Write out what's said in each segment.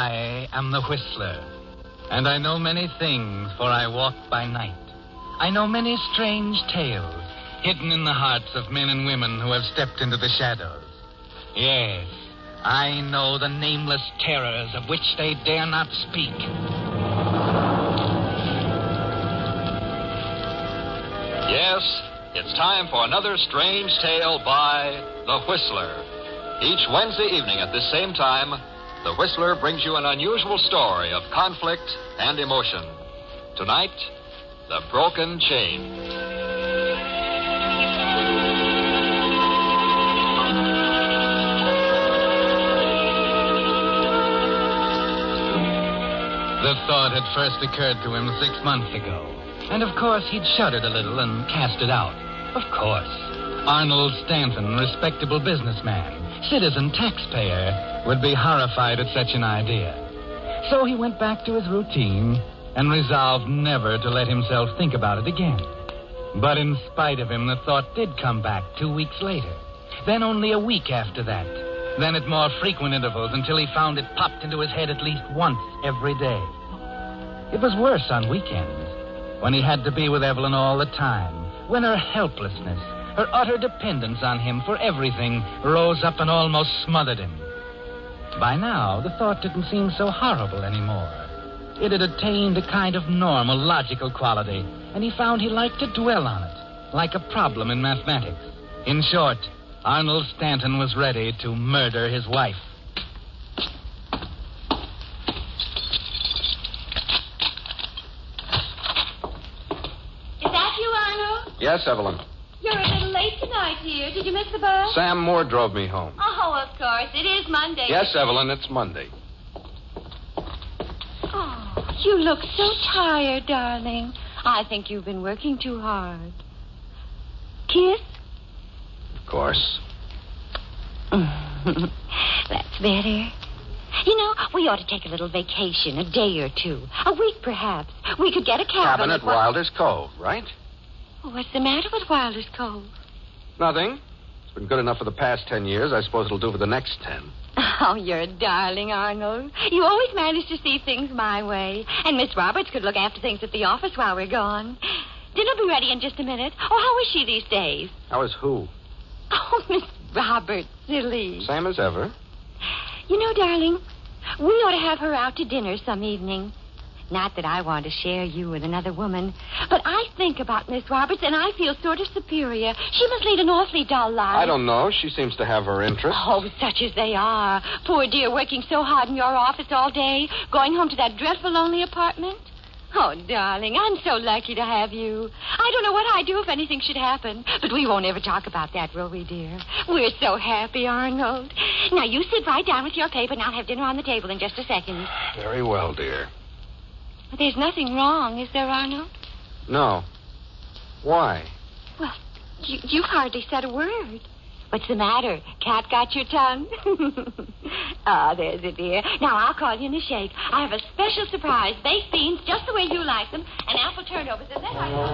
I am the Whistler, and I know many things, for I walk by night. I know many strange tales hidden in the hearts of men and women who have stepped into the shadows. Yes, I know the nameless terrors of which they dare not speak. Yes, it's time for another strange tale by The Whistler. Each Wednesday evening at this same time, The Whistler brings you an unusual story of conflict and emotion. Tonight, The Broken Chain. The thought had first occurred to him 6 months ago. And of course, he'd shuddered a little and cast it out. Of course. Arnold Stanton, respectable businessman, citizen taxpayer, would be horrified at such an idea. So he went back to his routine and resolved never to let himself think about it again. But in spite of him, the thought did come back 2 weeks later. Then only a week after that. Then at more frequent intervals until he found it popped into his head at least once every day. It was worse on weekends, when he had to be with Evelyn all the time, when her helplessness, her utter dependence on him for everything rose up and almost smothered him. By now, the thought didn't seem so horrible anymore. It had attained a kind of normal, logical quality, and he found he liked to dwell on it, like a problem in mathematics. In short, Arnold Stanton was ready to murder his wife. Is that you, Arnold? Yes, Evelyn. You're a little late tonight, dear. Did you miss the bus? Sam Moore drove me home. Oh, of course. It is Monday. Yes, Evelyn, it's Monday. Oh, you look so tired, darling. I think you've been working too hard. Kiss? Of course. That's better. You know, we ought to take a little vacation, a day or two. A week, perhaps. We could get a cabin At Wilder's Cove, right? Oh, what's the matter with Wilder's Cove? Nothing. It's been good enough for the past 10 years. I suppose it'll do for the next 10. Oh, you're a darling, Arnold. You always manage to see things my way. And Miss Roberts could look after things at the office while we're gone. Dinner'll be ready in just a minute. Oh, how is she these days? How is who? Oh, Miss Roberts, silly. Same as ever. You know, darling, we ought to have her out to dinner some evening. Not that I want to share you with another woman, but I think about Miss Roberts, and I feel sort of superior. She must lead an awfully dull life. I don't know. She seems to have her interests. Oh, such as they are. Poor dear, working so hard in your office all day, going home to that dreadful lonely apartment. Oh, darling, I'm so lucky to have you. I don't know what I'd do if anything should happen, but we won't ever talk about that, will we, dear? We're so happy, Arnold. Now, you sit right down with your paper, and I'll have dinner on the table in just a second. Very well, dear. But there's nothing wrong, is there, Arnold? No. Why? Well, you hardly said a word. What's the matter? Cat got your tongue? Ah, there's it, dear. Now, I'll call you in a shake. I have a special surprise. Baked beans, just the way you like them, and apple turnovers. Is that right?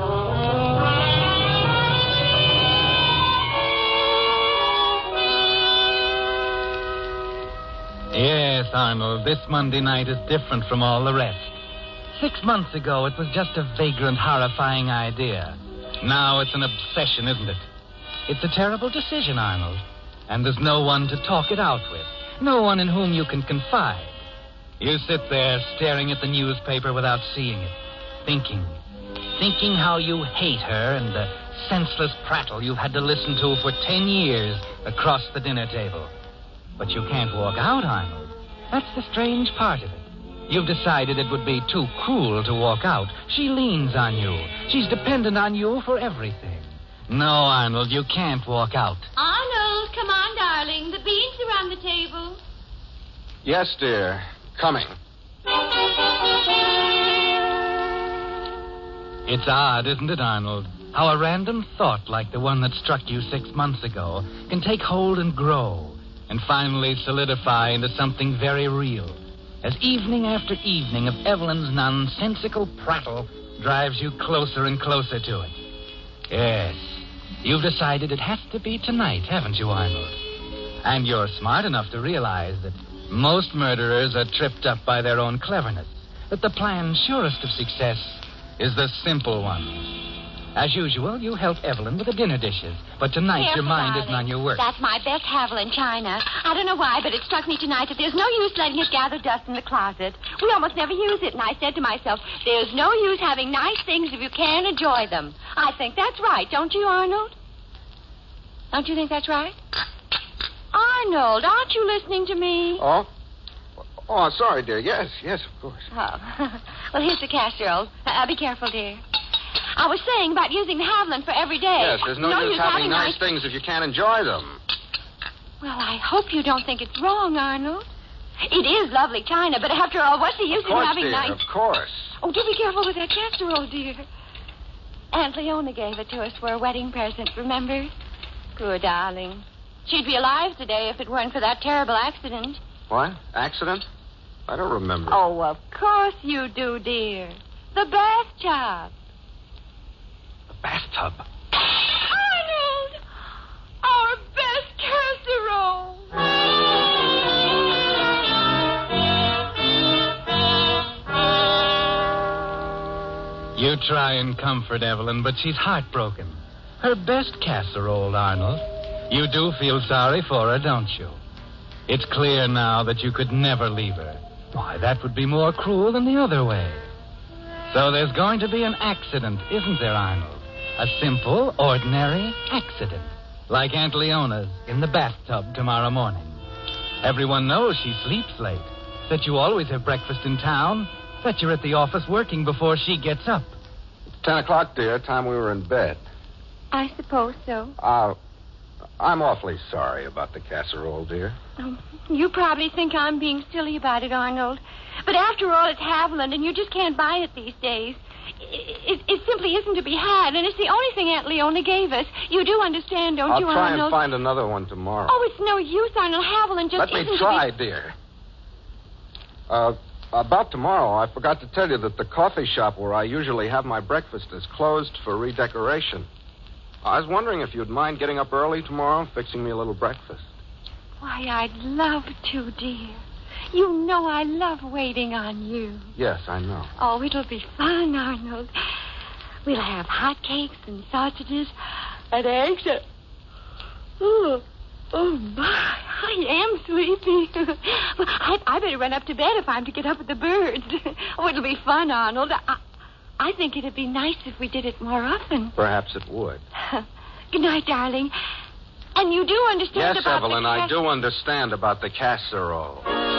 Yes, Arnold, this Monday night is different from all the rest. 6 months ago, it was just a vagrant, horrifying idea. Now it's an obsession, isn't it? It's a terrible decision, Arnold. And there's no one to talk it out with. No one in whom you can confide. You sit there staring at the newspaper without seeing it. Thinking how you hate her and the senseless prattle you've had to listen to for 10 years across the dinner table. But you can't walk out, Arnold. That's the strange part of it. You've decided it would be too cruel to walk out. She leans on you. She's dependent on you for everything. No, Arnold, you can't walk out. Arnold, come on, darling. The beans are on the table. Yes, dear. Coming. It's odd, isn't it, Arnold? How a random thought like the one that struck you 6 months ago can take hold and grow and finally solidify into something very real. As evening after evening of Evelyn's nonsensical prattle drives you closer and closer to it. Yes, you've decided it has to be tonight, haven't you, Arnold? And you're smart enough to realize that Most murderers are tripped up by their own cleverness. But the plan surest of success is the simple one. As usual, you help Evelyn with the dinner dishes. But tonight Careful, your mind darling. isn't on your work. That's my best Haviland china. I don't know why, but it struck me tonight that there's no use letting it gather dust in the closet. We almost never use it, and I said to myself, there's no use having nice things if you can't enjoy them. I think that's right, don't you, Arnold? Don't you think that's right? Arnold, aren't you listening to me? Oh? Oh, sorry, dear. Yes, of course. Oh. Well, here's the casserole. Be careful, dear. I was saying about using the Haviland for every day. Yes, there's no use having nice things if you can't enjoy them. Well, I hope you don't think it's wrong, Arnold. It is lovely china, but after all, what's the use Of course, in having dear, nice... of course. Oh, do be careful with that casserole, dear. Aunt Leona gave it to us for a wedding present, remember? Poor darling. She'd be alive today if it weren't for that terrible accident. What? Accident? I don't remember. Oh, of course you do, dear. The bathtub. The bathtub. Arnold! Our best casserole! You try and comfort Evelyn, but she's heartbroken. Her best casserole, Arnold. You do feel sorry for her, don't you? It's clear now that you could never leave her. Why, that would be more cruel than the other way. So there's going to be an accident, isn't there, Arnold? A simple, ordinary accident. Like Aunt Leona's in the bathtub tomorrow morning. Everyone knows she sleeps late. That you always have breakfast in town. That you're at the office working before she gets up. 10 o'clock, dear. Time we were in bed. I suppose so. I'm awfully sorry about the casserole, dear. You probably think I'm being silly about it, Arnold. But after all, it's Haviland, and you just can't buy it these days. It simply isn't to be had, and it's the only thing Aunt Leona gave us. You do understand, don't you, I'll try Arnold? and find another one tomorrow. Oh, it's no use, Arnold. Haviland just Let isn't me try, dear. About tomorrow, I forgot to tell you that the coffee shop where I usually have my breakfast is closed for redecoration. I was wondering if you'd mind getting up early tomorrow and fixing me a little breakfast. Why, I'd love to, dear. You know I love waiting on you. Yes, I know. Oh, it'll be fun, Arnold. We'll have hot cakes and sausages and eggs. Oh, my. I am sleepy. Well, I better run up to bed if I'm to get up with the birds. Oh, it'll be fun, Arnold. I think it'd be nice if we did it more often. Perhaps it would. Good night, darling. And you do understand Yes, about Evelyn, I do understand about the casserole.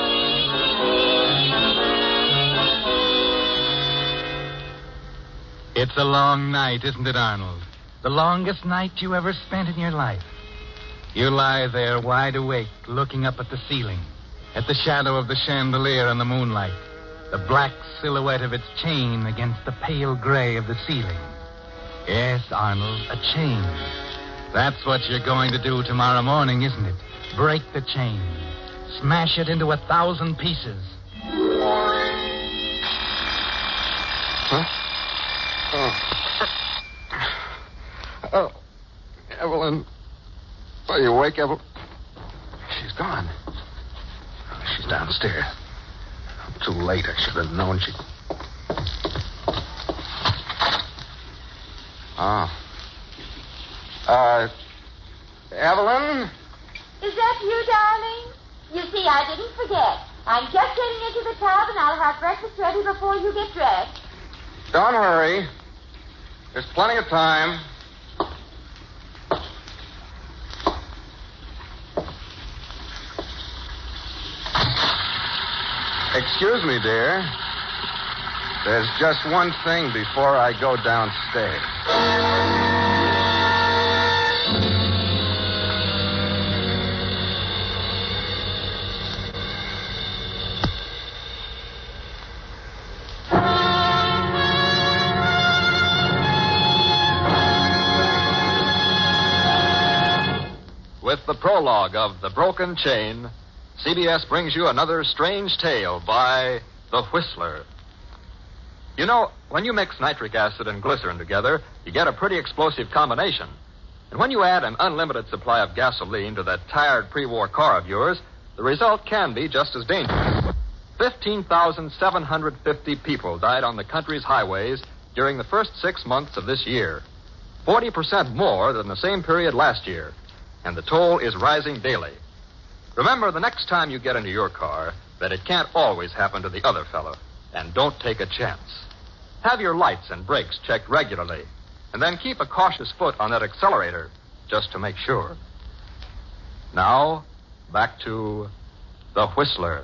It's a long night, isn't it, Arnold? The longest night you ever spent in your life. You lie there wide awake, looking up at the ceiling, at the shadow of the chandelier in the moonlight, the black silhouette of its chain against the pale gray of the ceiling. Yes, Arnold, a chain. That's what you're going to do tomorrow morning, isn't it? Break the chain. Smash it into 1,000 pieces. Huh? Oh, Evelyn. Are you awake, Evelyn? She's gone. She's downstairs. I'm too late. I should have known she... Evelyn? Is that you, darling? You see, I didn't forget. I'm just getting into the tub, and I'll have breakfast ready before you get dressed. Don't hurry. There's plenty of time. Excuse me, dear. There's just one thing before I go downstairs. With the prologue of The Broken Chain, CBS brings you another strange tale by The Whistler. You know, when you mix nitric acid and glycerin together, you get a pretty explosive combination. And when you add an unlimited supply of gasoline to that tired pre-war car of yours, the result can be just as dangerous. 15,750 people died on the country's highways during the first 6 months of this year, 40% more than the same period last year, and the toll is rising daily. Remember, the next time you get into your car, that it can't always happen to the other fellow, and don't take a chance. Have your lights and brakes checked regularly, and then keep a cautious foot on that accelerator, just to make sure. Now, back to The Whistler.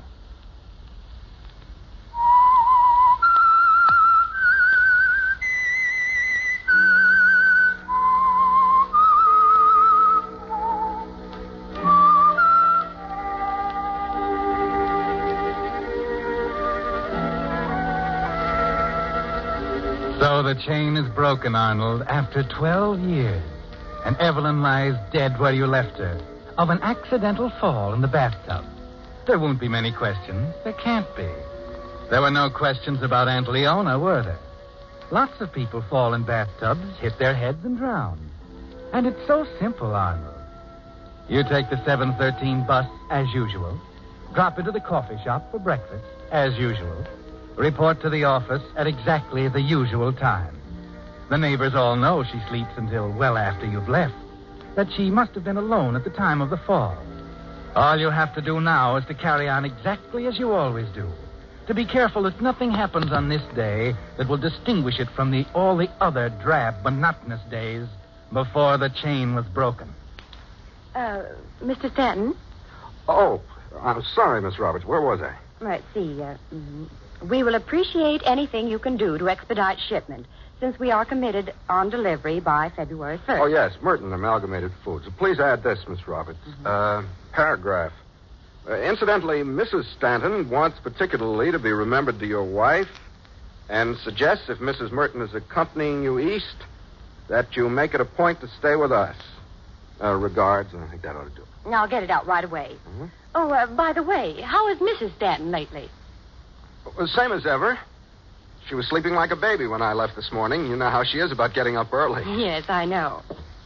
So the chain is broken, Arnold, after 12 years. And Evelyn lies dead where you left her, of an accidental fall in the bathtub. There won't be many questions. There can't be. There were no questions about Aunt Leona, were there? Lots of people fall in bathtubs, hit their heads, and drown. And it's so simple, Arnold. You take the 7:13 bus as usual, drop into the coffee shop for breakfast as usual, report to the office at exactly the usual time. The neighbors all know she sleeps until well after you've left, that she must have been alone at the time of the fall. All you have to do now is to carry on exactly as you always do, to be careful that nothing happens on this day that will distinguish it from all the other drab, monotonous days before the chain was broken. Mr. Stanton? Oh, I'm sorry, Miss Roberts. Where was I? Let's see. We will appreciate anything you can do to expedite shipment, since we are committed on delivery by February 1st. Oh, yes, Merton Amalgamated Foods. Please add this, Miss Roberts. Paragraph. Incidentally, Mrs. Stanton wants particularly to be remembered to your wife and suggests if Mrs. Merton is accompanying you east, that you make it a point to stay with us. Regards, and I think that ought to do it. I'll get it out right away. Mm-hmm. Oh, by the way, how is Mrs. Stanton lately? Well, same as ever. She was sleeping like a baby when I left this morning. You know how she is about getting up early. Yes, I know.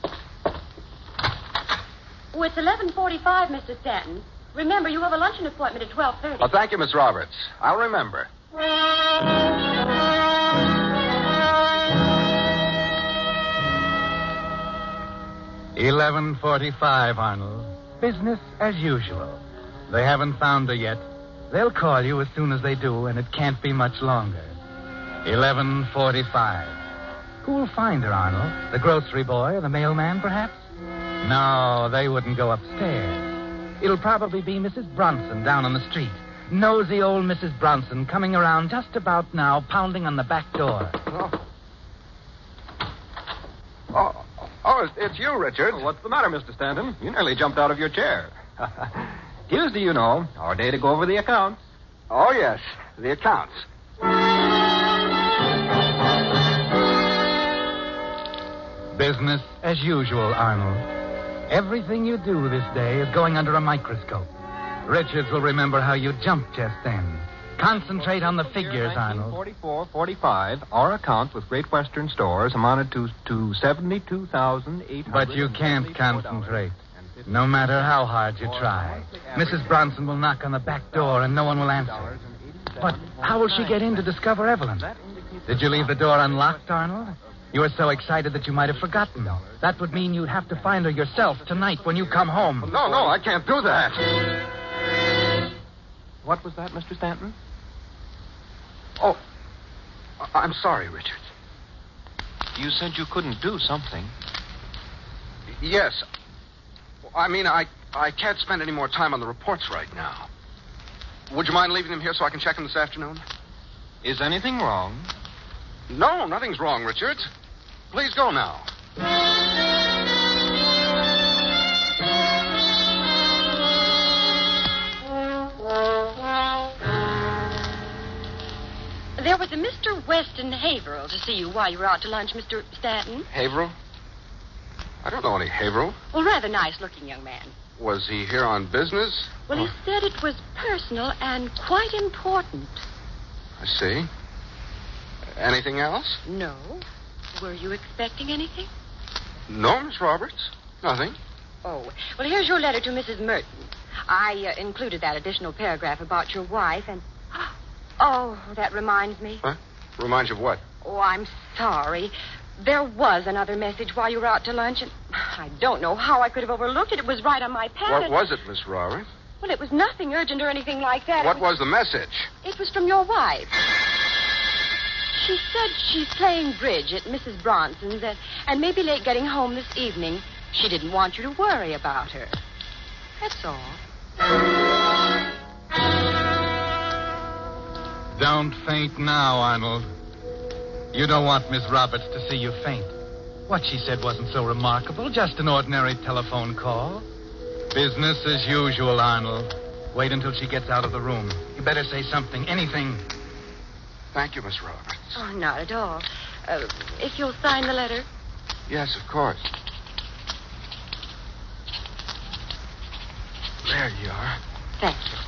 Oh, it's 11:45, Mr. Stanton. Remember, you have a luncheon appointment at 12:30. Oh, thank you, Miss Roberts. I'll remember. 11:45, Arnold. Business as usual. They haven't found her yet. They'll call you as soon as they do, and it can't be much longer. 11:45. Who'll find her, Arnold? The grocery boy or the mailman, perhaps? No, they wouldn't go upstairs. It'll probably be Mrs. Bronson down on the street. Nosy old Mrs. Bronson coming around just about now, pounding on the back door. Oh, it's you, Richard. Oh, what's the matter, Mr. Stanton? You nearly jumped out of your chair. Tuesday, you know, our day to go over the accounts. Oh, yes, the accounts. Business as usual, Arnold. Everything you do this day is going under a microscope. Richards will remember how you jumped just then. Concentrate on the figures, Arnold. 1944-45, our account with Great Western Stores amounted to $72,800. But you can't concentrate, no matter how hard you try. Mrs. Bronson will knock on the back door and no one will answer. But how will she get in to discover Evelyn? Did you leave the door unlocked, Arnold? You were so excited that you might have forgotten. That would mean you'd have to find her yourself tonight when you come home. No, I can't do that. What was that, Mr. Stanton? Oh, I'm sorry, Richard. You said you couldn't do something. Yes. I mean, I can't spend any more time on the reports right now. Would you mind leaving them here so I can check them this afternoon? Is anything wrong? No, nothing's wrong, Richard. Please go now. There was a Mr. Weston Haverhill to see you while you were out to lunch, Mr. Stanton. Haverhill? I don't know any Haverhill. Well, rather nice-looking young man. Was he here on business? Well, he said it was personal and quite important. I see. Anything else? No. Were you expecting anything? No, Miss Roberts. Nothing. Oh, well, here's your letter to Mrs. Merton. I included that additional paragraph about your wife, and... Oh, that reminds me. Huh? Reminds you of what? Oh, I'm sorry. There was another message while you were out to lunch, and I don't know how I could have overlooked it. It was right on my pad. What was it, Miss Roberts? Well, it was nothing urgent or anything like that. What was the message? It was from your wife. She said she's playing bridge at Mrs. Bronson's and may be late getting home this evening. She didn't want you to worry about her. That's all. Don't faint now, Arnold. You don't want Miss Roberts to see you faint. What she said wasn't so remarkable, just an ordinary telephone call. Business as usual, Arnold. Wait until she gets out of the room. You better say something, anything. Thank you, Miss Roberts. Oh, not at all. If you'll sign the letter. Yes, of course. There you are. Thank you.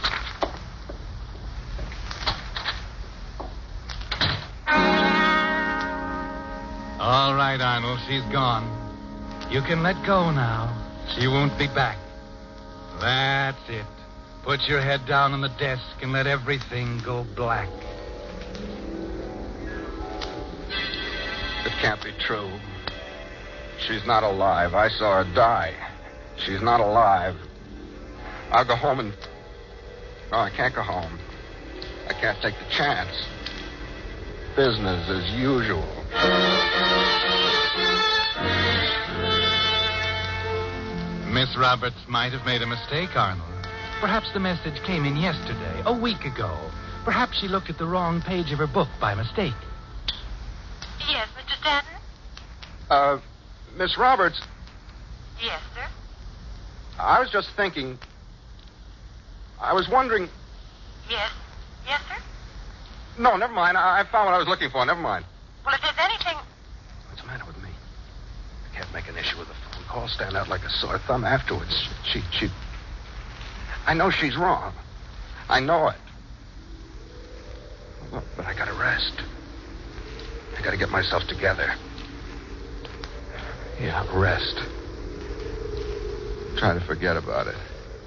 All right, Arnold, she's gone. You can let go now. She won't be back. That's it. Put your head down on the desk and let everything go black. It can't be true. She's not alive. I saw her die. She's not alive. I'll go home and... No, I can't go home. I can't take the chance. Business as usual. Miss Roberts might have made a mistake, Arnold. Perhaps the message came in yesterday, a week ago. Perhaps she looked at the wrong page of her book by mistake. Yes, Mr. Stanton? Miss Roberts, Yes, sir. I was just thinking... I was wondering... Yes. Yes, sir? No, never mind. I found what I was looking for. Never mind. Well, if there's anything... What's the matter with me? I can't make an issue with a phone call. Stand out like a sore thumb afterwards. She... I know she's wrong. I know it. But I gotta rest. I gotta get myself together. Yeah, rest. Try to forget about it.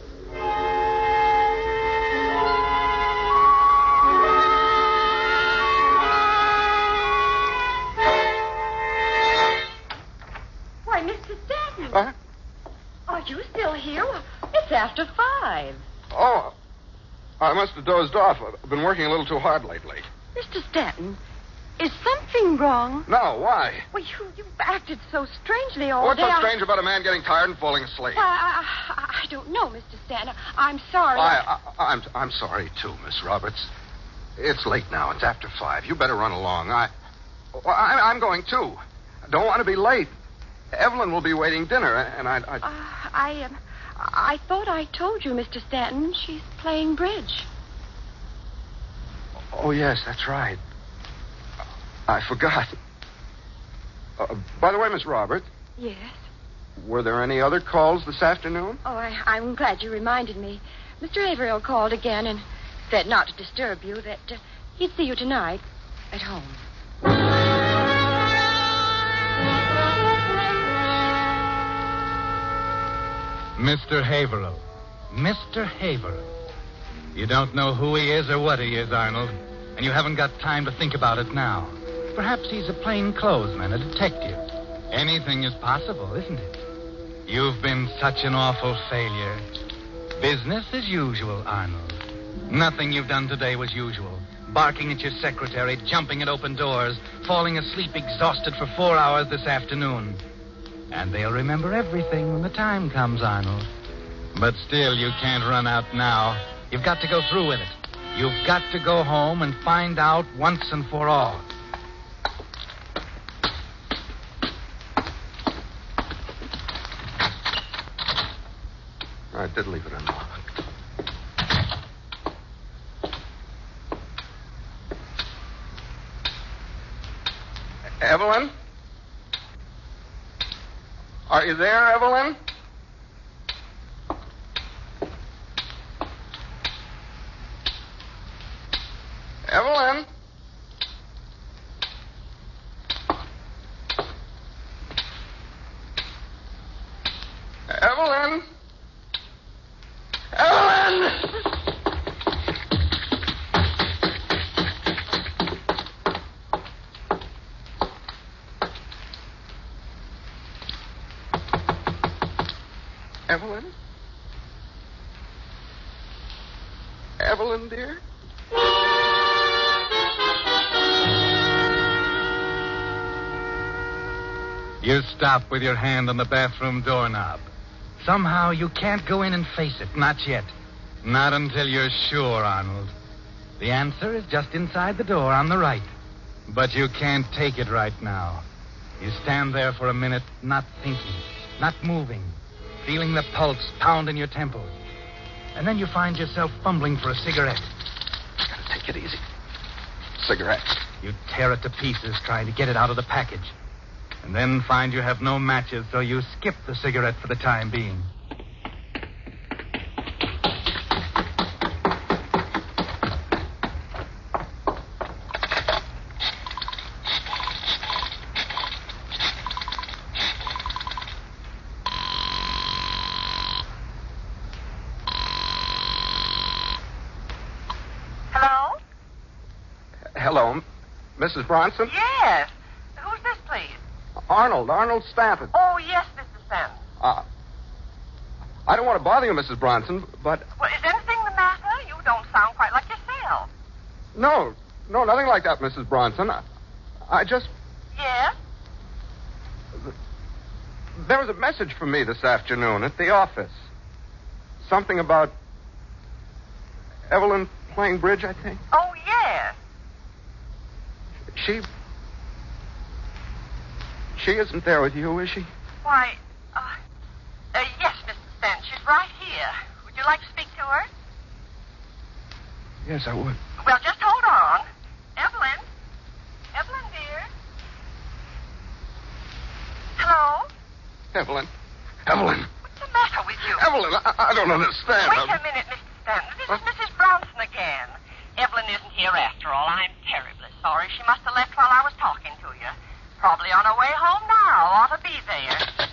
Why, Mr. Stanton. What? Are you still here? It's after 5. Oh, I must have dozed off. I've been working a little too hard lately. Mr. Stanton, is something wrong? No, why? Well, you've acted so strangely all What's day. so strange about a man getting tired and falling asleep? I don't know, Mr. Stanton. I'm sorry. I'm sorry, too, Miss Roberts. It's late now. It's after 5. You better run along. I'm going, too. Don't want to be late. Evelyn will be waiting dinner, and I thought I told you, Mr. Stanton. She's playing bridge. Oh, yes, that's right. I forgot. By the way, Miss Roberts. Yes? Were there any other calls this afternoon? Oh, I'm glad you reminded me. Mr. Averill called again and said not to disturb you, that he'd see you tonight at home. Mr. Haverhill. Mr. Haverhill. You don't know who he is or what he is, Arnold, and you haven't got time to think about it now. Perhaps he's a plainclothesman, a detective. Anything is possible, isn't it? You've been such an awful failure. Business as usual, Arnold. Nothing you've done today was usual. Barking at your secretary, jumping at open doors, falling asleep exhausted for 4 hours this afternoon. And they'll remember everything when the time comes, Arnold. But still, you can't run out now. You've got to go through with it. You've got to go home and find out once and for all. I did leave it unlocked. Evelyn? Are you there, Evelyn? Evelyn? Evelyn? Evelyn? Evelyn? Evelyn, dear? You stop with your hand on the bathroom doorknob. Somehow you can't go in and face it. Not yet. Not until you're sure, Arnold. The answer is just inside the door on the right. But you can't take it right now. You stand there for a minute, not thinking, not moving, feeling the pulse pound in your temples. And then you find yourself fumbling for a cigarette. Gotta take it easy. Cigarette. You tear it to pieces trying to get it out of the package. And then find you have no matches, so you skip the cigarette for the time being. Hello? Hello, Mrs. Bronson? Yes. Who's this, please? Arnold Stanton. Oh, yes, Mr. Stanton. I don't want to bother you, Mrs. Bronson, but... Well, is anything the matter? You don't sound quite like yourself. No, nothing like that, Mrs. Bronson. I just... Yes? There was a message for me this afternoon at the office. Something about Evelyn playing bridge, I think. Oh, yes. She isn't there with you, is she? Why, yes, Mr. Stanton. She's right here. Would you like to speak to her? Yes, I would. Well, just hold on. Evelyn? Evelyn, dear? Hello? Evelyn. What's the matter with you? Evelyn, I don't understand. Wait a minute, Mr. Stanton. This is Mrs. Bronson again. Evelyn isn't here after all. I'm terribly sorry. She must have left while I was talking to you. Probably on her way home now. Ought to be there.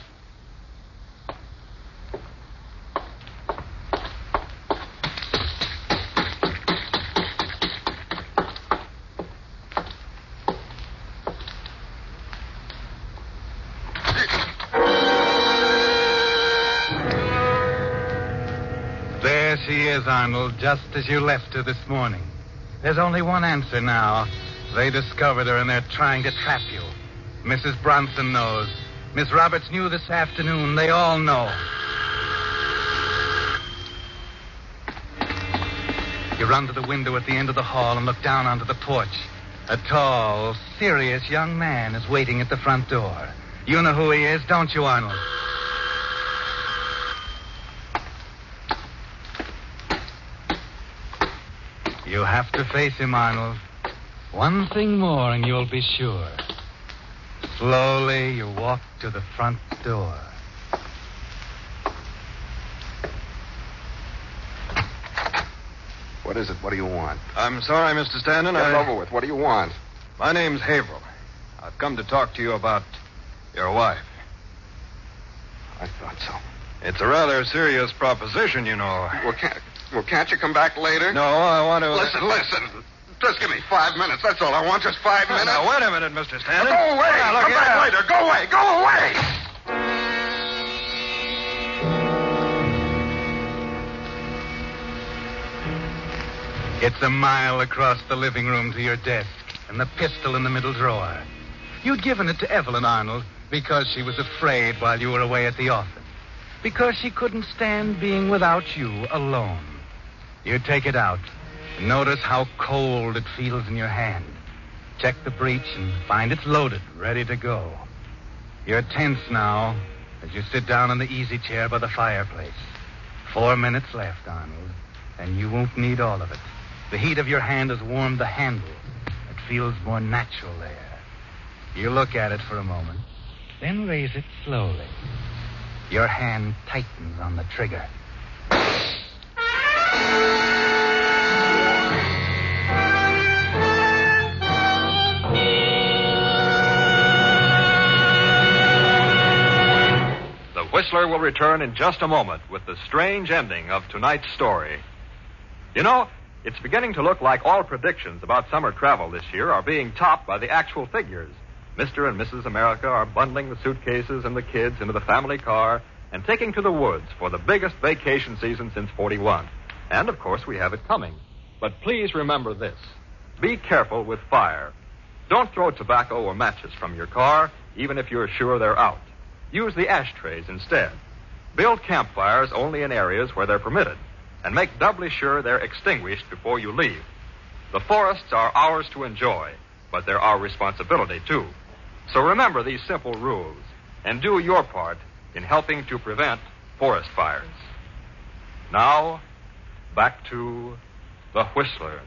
There she is, Arnold, just as you left her this morning. There's only one answer now. They discovered her and they're trying to trap you. Mrs. Bronson knows. Miss Roberts knew this afternoon. They all know. You run to the window at the end of the hall and look down onto the porch. A tall, serious young man is waiting at the front door. You know who he is, don't you, Arnold? You have to face him, Arnold. One thing more and you'll be sure. Slowly, you walk to the front door. What is it? What do you want? I'm sorry, Mr. Stanton. Get it over with. What do you want? My name's Haverhill. I've come to talk to you about your wife. I thought so. It's a rather serious proposition, you know. Well, can't you come back later? No, I want to... Listen. Just give me 5 minutes. That's all I want. Just 5 minutes. Now, wait a minute, Mr. Stanton. Go away. Come back later. Go away. Go away. It's a mile across the living room to your desk, and the pistol in the middle drawer. You'd given it to Evelyn, Arnold, because she was afraid while you were away at the office. Because she couldn't stand being without you alone. You take it out. Notice how cold it feels in your hand. Check the breech and find it's loaded, ready to go. You're tense now as you sit down in the easy chair by the fireplace. 4 minutes left, Arnold, and you won't need all of it. The heat of your hand has warmed the handle. It feels more natural there. You look at it for a moment, then raise it slowly. Your hand tightens on the trigger. The Whistler will return in just a moment with the strange ending of tonight's story. You know, it's beginning to look like all predictions about summer travel this year are being topped by the actual figures. Mr. and Mrs. America are bundling the suitcases and the kids into the family car and taking to the woods for the biggest vacation season since 41. And, of course, we have it coming. But please remember this. Be careful with fire. Don't throw tobacco or matches from your car, even if you're sure they're out. Use the ashtrays instead. Build campfires only in areas where they're permitted, and make doubly sure they're extinguished before you leave. The forests are ours to enjoy, but they're our responsibility, too. So remember these simple rules, and do your part in helping to prevent forest fires. Now, back to The Whistler.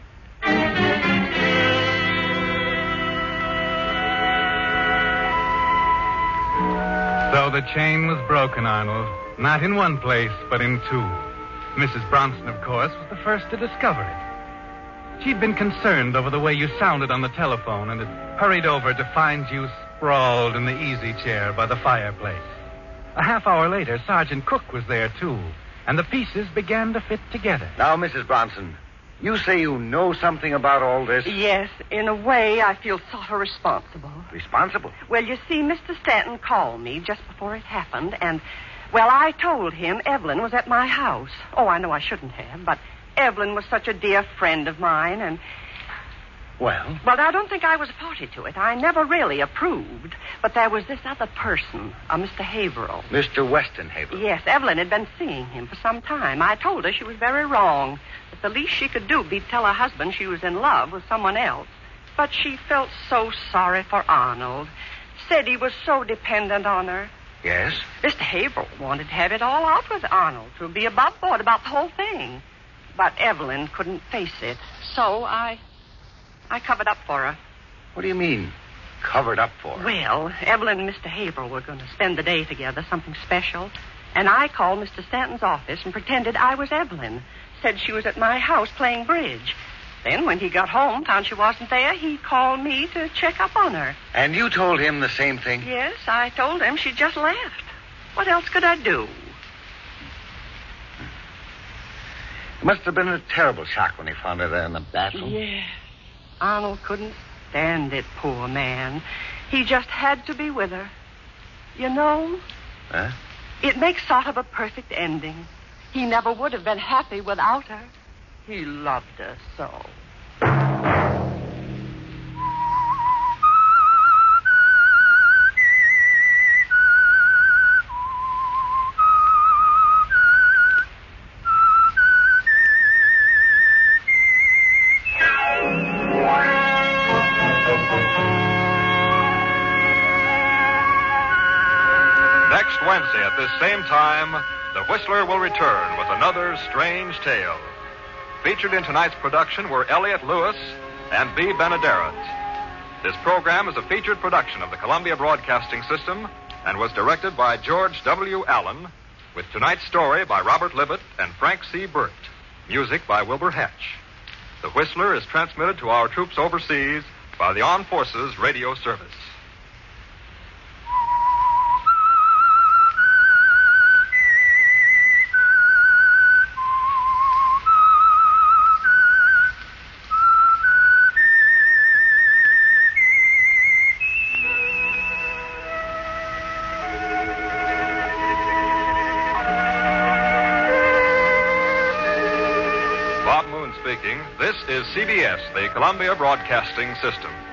So the chain was broken, Arnold. Not in one place, but in two. Mrs. Bronson, of course, was the first to discover it. She'd been concerned over the way you sounded on the telephone and had hurried over to find you sprawled in the easy chair by the fireplace. A half hour later, Sergeant Cook was there, too, and the pieces began to fit together. Now, Mrs. Bronson, you say you know something about all this? Yes, in a way, I feel sort of responsible. Responsible? Well, you see, Mr. Stanton called me just before it happened, and, well, I told him Evelyn was at my house. Oh, I know I shouldn't have, but Evelyn was such a dear friend of mine, and... Well? Well, I don't think I was a party to it. I never really approved. But there was this other person, Mr. Haverhill. Mr. Weston Haverhill? Yes, Evelyn had been seeing him for some time. I told her she was very wrong. That the least she could do would be to tell her husband she was in love with someone else. But she felt so sorry for Arnold. Said he was so dependent on her. Yes? Mr. Haverhill wanted to have it all out with Arnold, to be above board about the whole thing. But Evelyn couldn't face it. So I covered up for her. What do you mean, covered up for her? Well, Evelyn and Mr. Haverhill were going to spend the day together, something special. And I called Mr. Stanton's office and pretended I was Evelyn. Said she was at my house playing bridge. Then when he got home, found she wasn't there, he called me to check up on her. And you told him the same thing? Yes, I told him she just left. What else could I do? It must have been a terrible shock when he found her there in the bathroom. Yes. Arnold couldn't stand it, poor man. He just had to be with her. You know, Huh? it makes sort of a perfect ending. He never would have been happy without her. He loved her so. Next Wednesday at this same time, The Whistler will return with another strange tale. Featured in tonight's production were Elliott Lewis and B. Benaderet. This program is a featured production of the Columbia Broadcasting System and was directed by George W. Allen, with tonight's story by Robert Libet and Frank C. Burt. Music by Wilbur Hatch. The Whistler is transmitted to our troops overseas by the Armed Forces Radio Service. This is CBS, the Columbia Broadcasting System.